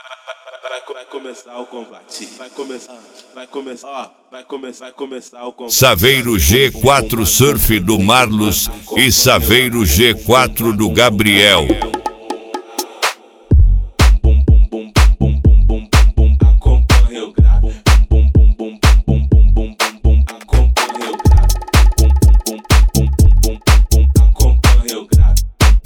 Vai começar o combate. Vai começar o combate. Saveiro G4 Surf do Marlos e Saveiro G4 do Gabriel. Acompanha o grave. Acompanha o grave. Acompanha o grave.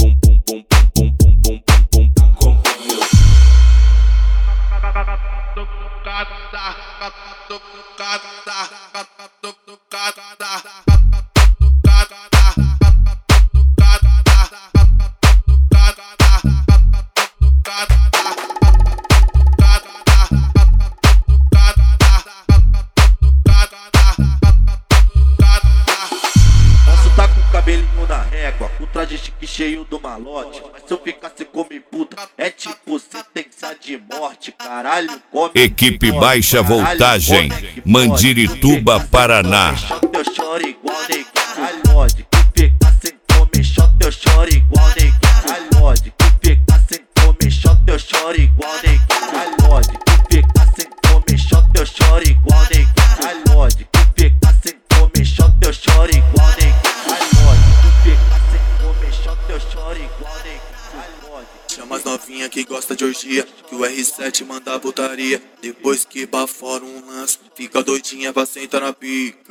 Posso tá com o cabelinho na régua, o traje chique cheio do malote. Mas se eu ficar sem comer puta, é tipo sentença de morte. Caralho, come. Equipe Baixa Voltagem, Mandirituba, Paraná. Eu choro igual neguinho. Pode que ficar sem comer shot, eu choro igual neguinho. Pode que ficar sem comer shot, eu choro igual neguinho. Pode que ficar sem comer shot, eu choro igual neguinho. Pode que ficar sem comer shot, eu choro igual neguinho. Pode que ficar sem comer shot, eu choro igual neguinho. Chama as novinha que gosta de orgia, que o R7 manda putaria. Depois que bafora um lance, fica doidinha pra sentar na pica.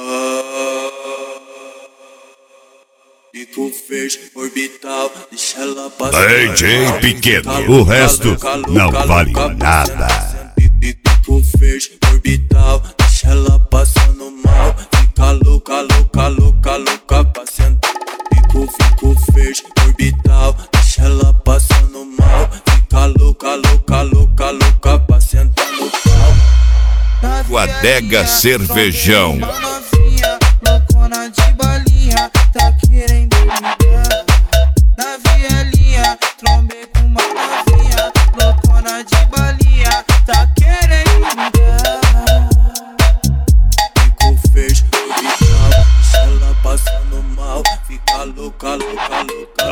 Pico verde, orbital, deixa ela passar. DJ Pequeno, o resto não vale nada. Pico verde, orbital, deixa ela passando mal. Fica louca, louca, louca, louca pra sentar. Fico verde, orbital, deixa ela passando mal. Fica louca, louca, louca, louca pra sentar no pau. O Adega Cervejão. Novinha, loucona de balinha, tá querendo me dar. Na vielinha, trombei com uma novinha, loucona de balinha, tá querendo me dar. Fico verde, orbital, deixa ela passando mal. Fica louca, louca, louca.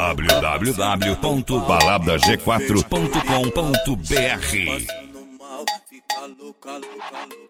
www.baladag4.com.br Passando mal, fica louca, louca, louca.